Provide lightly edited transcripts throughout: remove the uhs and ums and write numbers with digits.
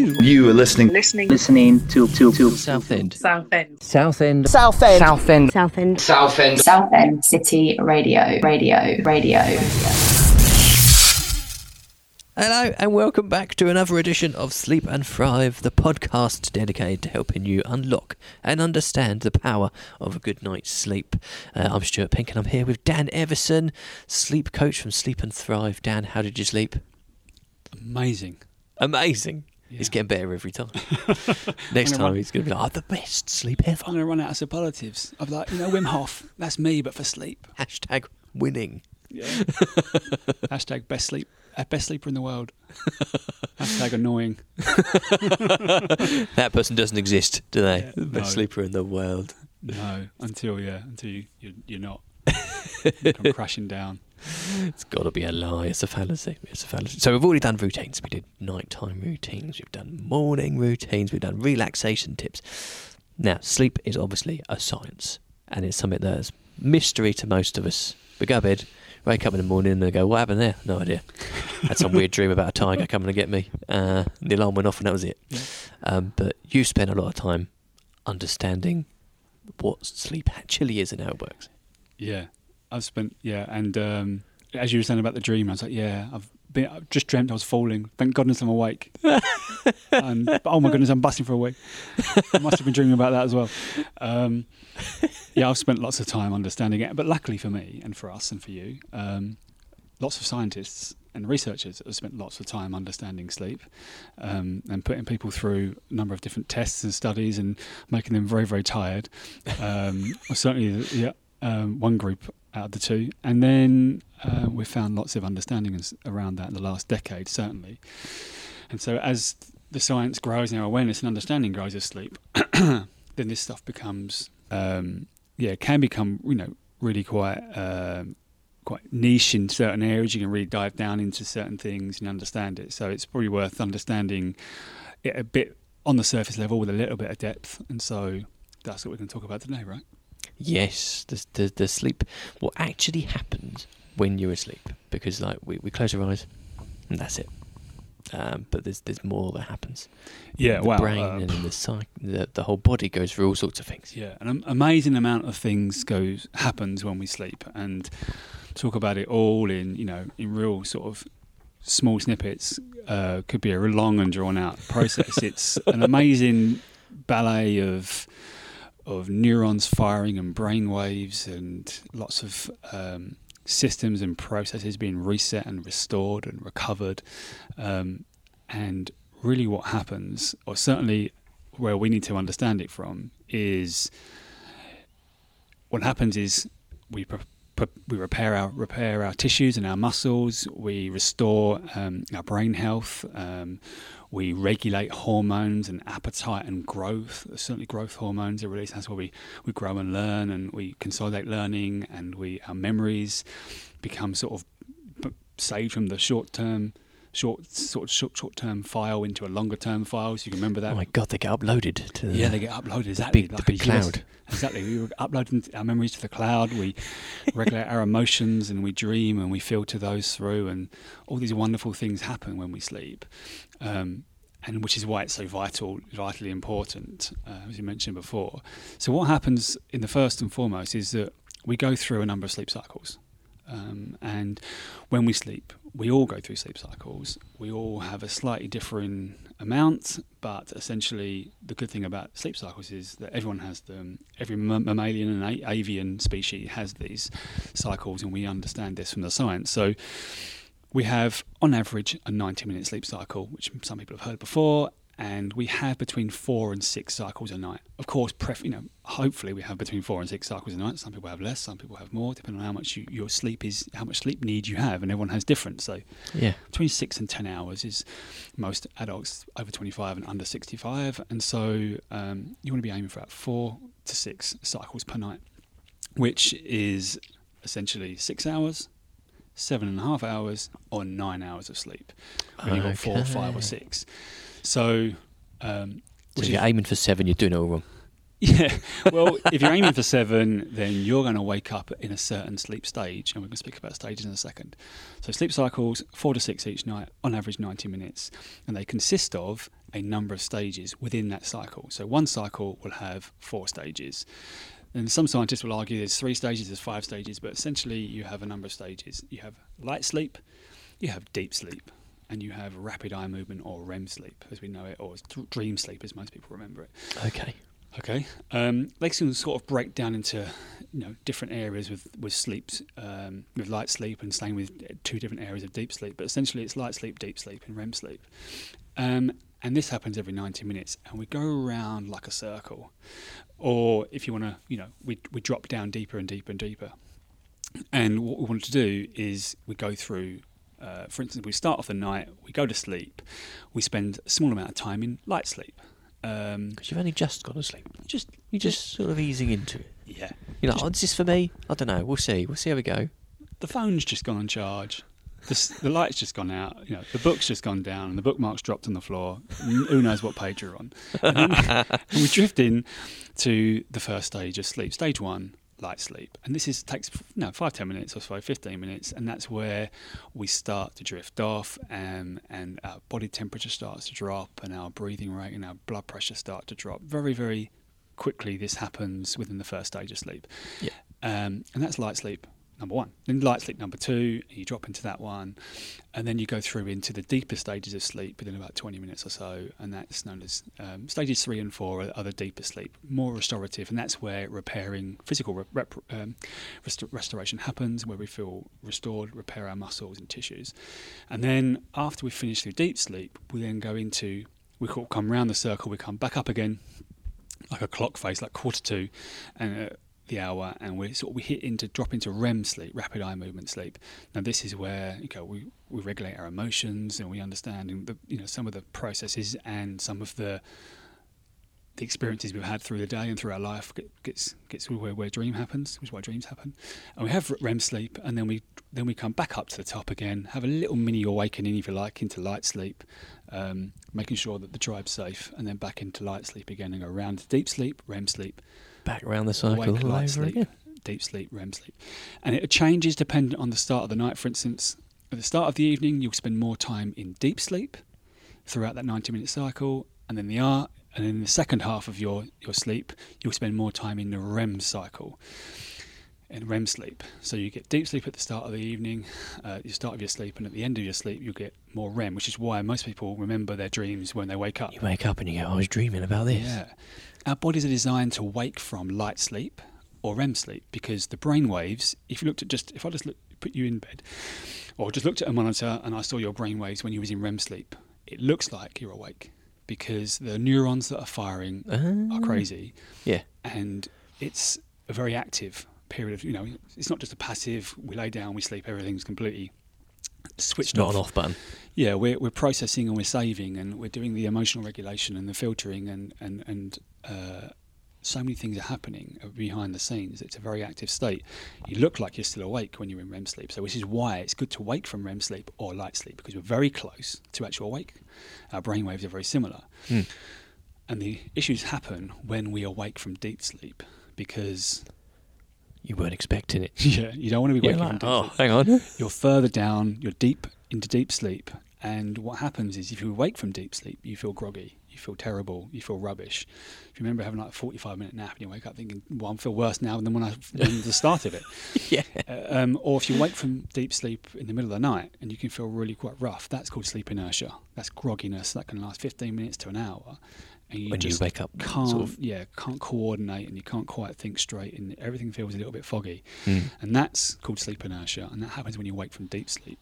You are listening to Southend. Southend City Radio. Hello and welcome back to another edition of Sleep and Thrive, the podcast dedicated to helping you unlock and understand the power of a good night's sleep. I'm Stuart Pink and I'm here with Dan Everson, sleep coach from Sleep and Thrive. Dan, how did you sleep? Amazing. Yeah. It's getting better every time. Next time he's going to be like, the best sleep ever. I'm going to run out of superlatives. I'm like, Wim Hof, that's me, but for sleep. Hashtag winning. Yeah. Hashtag best sleeper in the world. Hashtag annoying. That person doesn't exist, do they? Yeah, The best sleeper in the world. No, until you're not. You come crashing down. It's got to be a lie. It's a fallacy. So we've already done routines. We did nighttime routines. We've done morning routines. We've done relaxation tips. Now, sleep is obviously a science, and it's something that's mystery to most of us. We go to bed, wake up in the morning, and they go, "What happened there?" No idea. Had some weird dream about a tiger coming to get me. The alarm went off, and that was it. Yeah. But you spend a lot of time understanding what sleep actually is and how it works. Yeah. As you were saying about the dream, I was like, I've just dreamt I was falling. Thank goodness I'm awake. But oh my goodness, I'm busting for a week. I must have been dreaming about that as well. I've spent lots of time understanding it. But luckily for me and for us and for you, lots of scientists and researchers have spent lots of time understanding sleep and putting people through a number of different tests and studies and making them very, very tired. Certainly, one group out of the two, and then we've found lots of understanding around that in the last decade, certainly. And so as the science grows and our awareness and understanding grows of sleep, then this stuff becomes can become really quite niche in certain areas. You can really dive down into certain things and understand it, so it's probably worth understanding it a bit on the surface level with a little bit of depth. And so that's what we're going to talk about today, right? Yes, the sleep. What actually happens when you're asleep? Because we close our eyes and that's it. But there's more that happens. Yeah, the brain and the whole body goes through all sorts of things. Yeah, an amazing amount of things happens when we sleep, and talk about it all in real sort of small snippets. Could be a real long and drawn out process. It's an amazing ballet of neurons firing and brain waves and lots of systems and processes being reset and restored and recovered. And really what happens, or certainly where we need to understand it from, is what happens is we repair our tissues and our muscles, we restore our brain health, we regulate hormones and appetite and growth. Certainly growth hormones are released. That's where we grow and learn, and we consolidate learning, and our memories become sort of saved from the short-term file into a longer-term file, so you can remember that. Oh my God, they get uploaded to they get uploaded, exactly. The big cloud. Exactly. We upload our memories to the cloud, we regulate our emotions, and we dream, and we filter those through, and all these wonderful things happen when we sleep. And which is why it's so vitally important, as you mentioned before. So what happens in the first and foremost is that we go through a number of sleep cycles. And when we sleep, we all go through sleep cycles. We all have a slightly differing amount, but essentially the good thing about sleep cycles is that everyone has them. Every mammalian and avian species has these cycles, and we understand this from the science. So we have, on average, a 90-minute sleep cycle, which some people have heard before, and we have between 4 and 6 cycles a night. Of course, hopefully we have between 4 and 6 cycles a night. Some people have less, some people have more, depending on how much your sleep is, how much sleep need you have, and everyone has different. So between 6 and 10 hours is most adults over 25 and under 65, and so you want to be aiming for about 4 to 6 cycles per night, which is essentially 6 hours, 7.5 hours, or 9 hours of sleep. When you've got 4, 5 or 6. So if you're aiming for 7, you're doing it all wrong. Yeah, well, if you're aiming for 7, then you're going to wake up in a certain sleep stage, and we're going to speak about stages in a second. So sleep cycles, 4 to 6 each night, on average 90 minutes, and they consist of a number of stages within that cycle. So one cycle will have 4 stages. And some scientists will argue there's 3 stages, there's 5 stages, but essentially you have a number of stages. You have light sleep, you have deep sleep, and you have rapid eye movement, or REM sleep as we know it, or dream sleep as most people remember it. Okay. They can sort of break down into different areas with sleeps, with light sleep, and same with 2 different areas of deep sleep. But essentially it's light sleep, deep sleep, and REM sleep. And this happens every 90 minutes, and we go around like a circle. Or if you want to, we drop down deeper and deeper and deeper. And what we want to do is we go through, for instance, we start off the night, we go to sleep, we spend a small amount of time in light sleep. Because you've only just gone to sleep. You're just sort of easing into it. Yeah. You're like, is this for me? I don't know. We'll see. We'll see how we go. The phone's just gone on charge. The light's just gone out. The book's just gone down, and the bookmark's dropped on the floor. Who knows what page you're on? And we drift in to the first stage of sleep, stage 1. Light sleep, and this takes 5-10 minutes or so, 15 minutes, and that's where we start to drift off, and our body temperature starts to drop, and our breathing rate and our blood pressure start to drop very, very quickly. This happens within the first stage of sleep, and that's light sleep number 1. Then light sleep number 2, you drop into that one, and then you go through into the deeper stages of sleep within about 20 minutes or so, and that's known as stages 3 and 4 are the deeper sleep, more restorative, and that's where repairing, physical restoration happens, where we feel restored, repair our muscles and tissues. And then after we finish through deep sleep, we then go into, we come round the circle, we come back up again, like a clock face, like 1:45, and the hour, and we drop into REM sleep, rapid eye movement sleep. Now this is where we regulate our emotions, and we understand some of the processes and some of the experiences we've had through the day and through our life gets where dream happens, which is why dreams happen. And we have REM sleep, and then we come back up to the top again, have a little mini awakening, if you like, into light sleep, making sure that the tribe's safe, and then back into light sleep again, and go around to deep sleep, REM sleep, back around the cycle, awake, light over sleep, again. Deep sleep, REM sleep. And it changes dependent on the start of the night. For instance, at the start of the evening, you'll spend more time in deep sleep throughout that 90-minute cycle, and then in the second half of your sleep, you'll spend more time in the REM cycle, in REM sleep. So you get deep sleep at the start of the evening, you start of your sleep, and at the end of your sleep, you'll get more REM, which is why most people remember their dreams when they wake up. You wake up and you go, I was dreaming about this. Yeah. Our bodies are designed to wake from light sleep or REM sleep, because the brain waves, if I just put you in bed, or just looked at a monitor and I saw your brain waves when you was in REM sleep, it looks like you're awake, because the neurons that are firing are crazy. Yeah. And it's a very active period of, it's not just a passive, we lay down, we sleep, everything's completely switched off. Not an off button. Yeah, we're processing and we're saving, and we're doing the emotional regulation and the filtering, and so many things are happening behind the scenes. It's a very active state. You look like you're still awake when you're in REM sleep. So this is why it's good to wake from REM sleep or light sleep, because we're very close to actual awake. Our brain waves are very similar. And the issues happen when we awake from deep sleep, because you weren't expecting it. Yeah, you don't want to be waking from deep sleep. Hang on. You're further down, you're deep into deep sleep, and what happens is if you awake from deep sleep, you feel groggy, you feel terrible, you feel rubbish. If you remember having like a 45-minute nap and you wake up thinking, well, I feel worse now than when the start of it. Yeah. Or if you wake from deep sleep in the middle of the night and you can feel really quite rough, that's called sleep inertia. That's grogginess. That can last 15 minutes to an hour. And when just you wake up, can't coordinate, and you can't quite think straight, and everything feels a little bit foggy. And that's called sleep inertia, and that happens when you wake from deep sleep.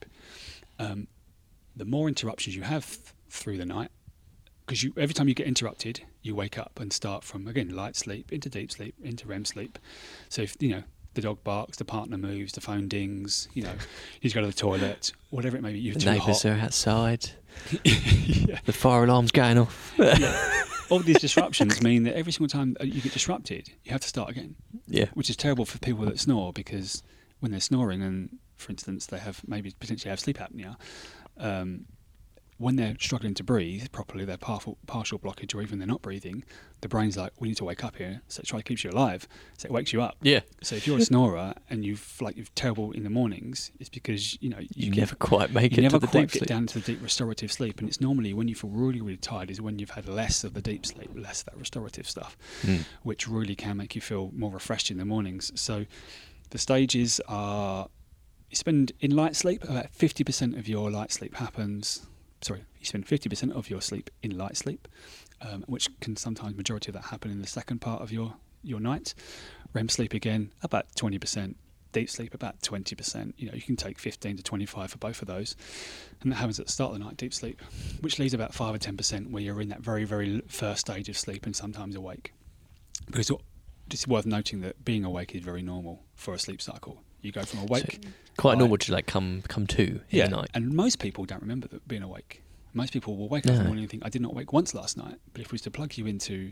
The more interruptions you have through the night, because every time you get interrupted, you wake up and start from, again, light sleep into deep sleep into REM sleep. So if the dog barks, the partner moves, the phone dings, you need to go to the toilet, whatever it may be. The neighbours are outside. Yeah. The fire alarm's going off. Yeah. All these disruptions mean that every single time you get disrupted, you have to start again. Yeah. Which is terrible for people that snore, because when they're snoring, and for instance they potentially have sleep apnea, when they're struggling to breathe properly, they're partial blockage, or even they're not breathing, the brain's like, we need to wake up here. So it tries to keep you alive. So it wakes you up. Yeah. So if you're a snorer and you're terrible in the mornings, it's because you never quite make it to the deep sleep. Get down to the deep restorative sleep. And it's normally when you feel really, really tired is when you've had less of the deep sleep, less of that restorative stuff, which really can make you feel more refreshed in the mornings. So the stages are, you spend in light sleep, about 50% of your light sleep happens. Sorry, you spend 50% of your sleep in light sleep, which can sometimes, majority of that happen in the second part of your night. REM sleep again, about 20%. Deep sleep, about 20%. You can take 15 to 25 for both of those. And that happens at the start of the night, deep sleep, which leaves about 5 or 10% where you're in that very, very first stage of sleep and sometimes awake. Because it's worth noting that being awake is very normal for a sleep cycle. You go from awake... So quite normal to come to in the night. And most people don't remember being awake. Most people will wake up in the morning and think, I did not wake once last night. But if we was to plug you into,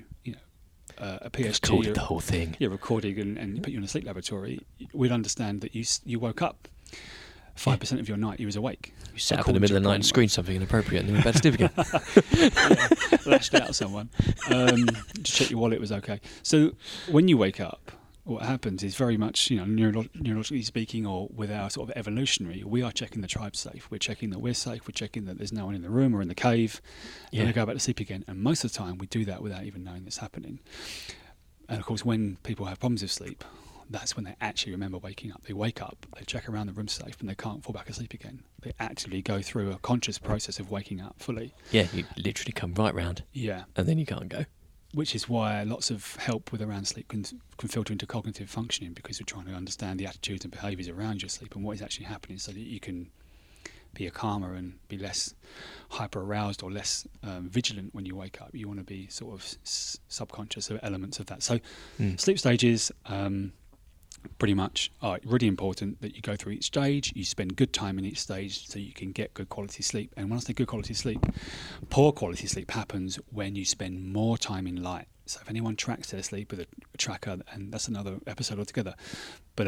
a PSG, recorded the whole thing. Yeah, recording and put you in a sleep laboratory, we'd understand that you woke up 5% of your night. You was awake. You sat up in the middle of the night and screamed something inappropriate, and then went back to sleep again. Lashed out at someone. To check your wallet was okay. So when you wake up, what happens is very much, neurologically speaking, or with our sort of evolutionary, we are checking the tribe's safe. We're checking that we're safe. We're checking that there's no one in the room or in the cave. And then we go back to sleep again. And most of the time, we do that without even knowing it's happening. And of course, when people have problems with sleep, that's when they actually remember waking up. They wake up, they check around the room safe, and they can't fall back asleep again. They actively go through a conscious process of waking up fully. Yeah, you literally come right round. Yeah. And then you can't go. Which is why lots of help with around sleep can filter into cognitive functioning, because we're trying to understand the attitudes and behaviours around your sleep and what is actually happening, so that you can be a calmer and be less hyper aroused or less vigilant when you wake up. You want to be sort of subconscious of elements of that. So sleep stages pretty much are really important that you go through each stage. You spend good time in each stage so you can get good quality sleep. And when I say good quality sleep, poor quality sleep happens when you spend more time in light. So if anyone tracks their sleep with a tracker, and that's another episode altogether, but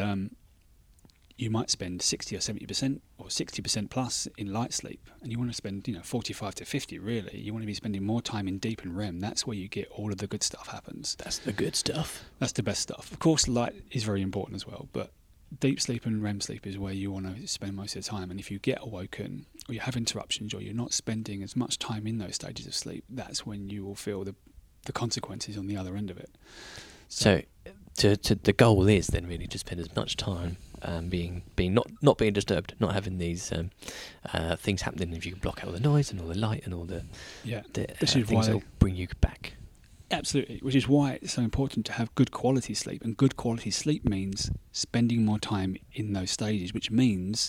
you might spend 60 or 70% or 60% plus in light sleep, and you want to spend 45 to 50 really. You want to be spending more time in deep and REM. That's where you get all of the good stuff happens. That's the good stuff. That's the best stuff. Of course, light is very important as well, but deep sleep and REM sleep is where you want to spend most of the time. And if you get awoken or you have interruptions or you're not spending as much time in those stages of sleep, that's when you will feel the consequences on the other end of it. So the goal is then really to spend as much time being not being disturbed, not having these things happening. If you can block out all the noise and all the light and all the things that will bring you back. Absolutely, which is why it's so important to have good quality sleep. And good quality sleep means spending more time in those stages, which means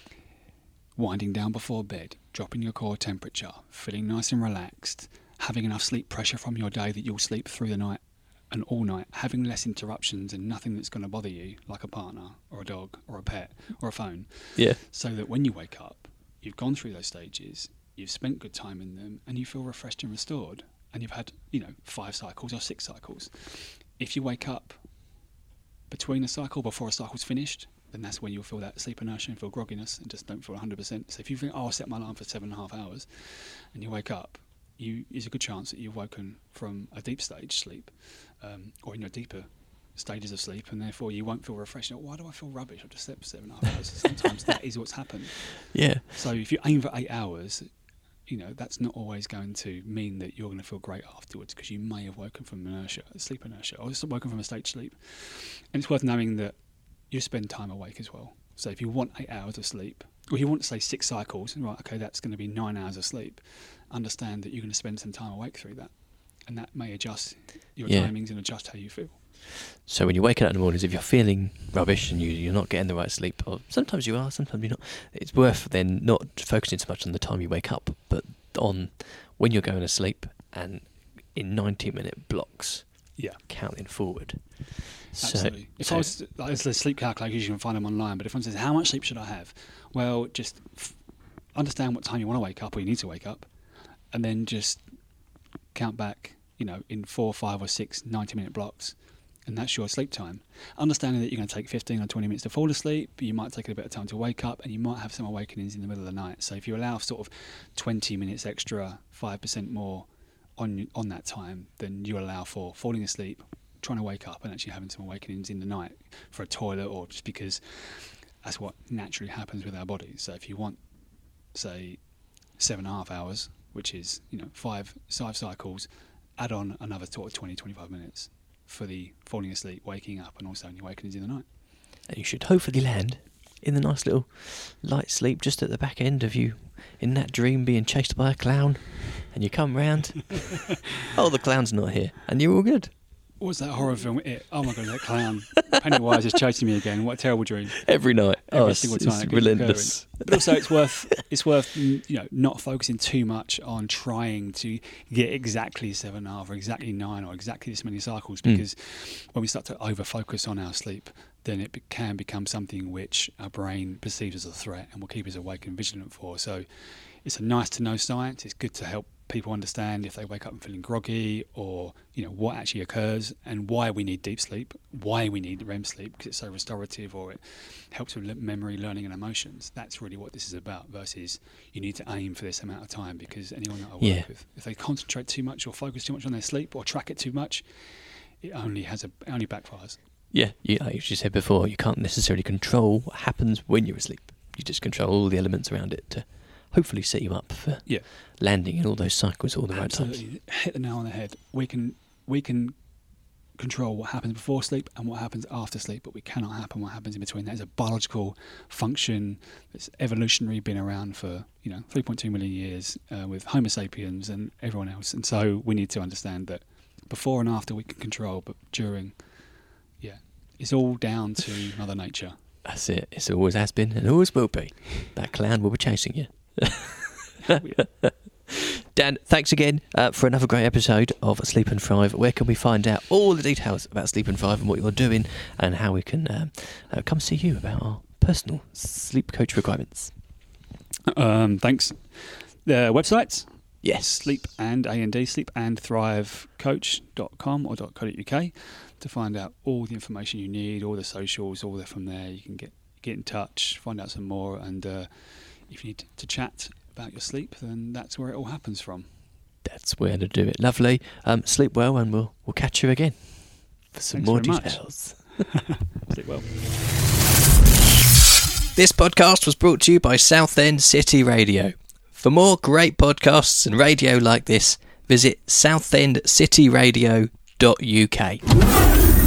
winding down before bed, dropping your core temperature, feeling nice and relaxed, having enough sleep pressure from your day that you'll sleep through the night and all night, having less interruptions and nothing that's going to bother you, like a partner or a dog or a pet or a phone. Yeah. So that when you wake up, you've gone through those stages, you've spent good time in them, and you feel refreshed and restored. And you've had, 5 cycles or 6 cycles. If you wake up between a cycle, before a cycle's finished, then that's when you'll feel that sleep inertia and feel grogginess and just don't feel 100%. So if you think, I'll set my alarm for 7.5 hours, and you wake up, there's a good chance that you've woken from a deep stage sleep, or in your deeper stages of sleep, and therefore you won't feel refreshed. Why do I feel rubbish? I've just slept for 7.5 hours. Sometimes that is what's happened. Yeah. So if you aim for 8 hours, that's not always going to mean that you're going to feel great afterwards, because you may have woken from inertia, sleep inertia, or just woken from a state sleep. And it's worth knowing that you spend time awake as well. So if you want 8 hours of sleep, or you want to say 6 cycles, right, okay, that's going to be 9 hours of sleep. Understand that you're going to spend some time awake through that. And that may adjust your timings and adjust how you feel. So when you're waking up in the mornings, if you're feeling rubbish and you're not getting the right sleep, or sometimes you are, sometimes you're not, it's worth then not focusing so much on the time you wake up, but on when you're going to sleep, and in 90-minute blocks, counting forward. Absolutely. If I was, there's the sleep calculators, you can find them online, but if someone says, how much sleep should I have? Well, just understand what time you want to wake up, or you need to wake up, and then just count back, in 4, 5 or 6 90-minute blocks, and that's your sleep time. Understanding that you're going to take 15 or 20 minutes to fall asleep, but you might take a bit of time to wake up, and you might have some awakenings in the middle of the night. So if you allow sort of 20 minutes extra, 5% more on that time, then you allow for falling asleep, trying to wake up, and actually having some awakenings in the night for a toilet, or just because that's what naturally happens with our bodies. So if you want, say, 7.5 hours, which is 5 cycles, add on another sort of 20-25 minutes for the falling asleep, waking up, and also any awakenings in the night. And you should hopefully land in the nice little light sleep just at the back end of you in that dream being chased by a clown, and you come round, oh, the clown's not here, and you're all good. What was that horror film? Oh my God, that clown. Pennywise is chasing me again. What a terrible dream. Every night. Every single time. It's relentless. But also it's worth not focusing too much on trying to get exactly 7.5 or exactly 9 or exactly this many cycles, because when we start to over-focus on our sleep, then it can become something which our brain perceives as a threat and will keep us awake and vigilant for. So it's a nice to know science. It's good to help people understand if they wake up and feeling groggy, or what actually occurs and why we need deep sleep, why we need REM sleep, because it's so restorative, or it helps with memory, learning and emotions. That's really what this is about, versus you need to aim for this amount of time, because anyone that I work with, if they concentrate too much or focus too much on their sleep or track it too much, it only backfires. Yeah, as you said before, you can't necessarily control what happens when you're asleep. You just control all the elements around it to hopefully set you up for landing in all those cycles all the right times. Hit the nail on the head. We can control what happens before sleep and what happens after sleep, but we cannot happen what happens in between. That is a biological function that's evolutionary, been around for 3.2 million years with Homo sapiens and everyone else. And so we need to understand that before and after we can control, but during, it's all down to Mother Nature. That's it. It's always has been and always will be. That clown will be chasing you. Dan, thanks again for another great episode of Sleep and Thrive. Where can we find out all the details about Sleep and Thrive and what you're doing, and how we can come see you about our personal sleep coach requirements? Thanks. The websites? Yes. Sleep and sleepandthrivecoach.com or .co.uk to find out all the information you need, all the socials, all there from there. You can get in touch, find out some more, and if you need to chat about your sleep, then that's where it all happens from. That's where to do it. Lovely. Sleep well, and we'll catch you again for some more details. Sleep well. This podcast was brought to you by Southend City Radio. For more great podcasts and radio like this, visit southendcityradio.uk.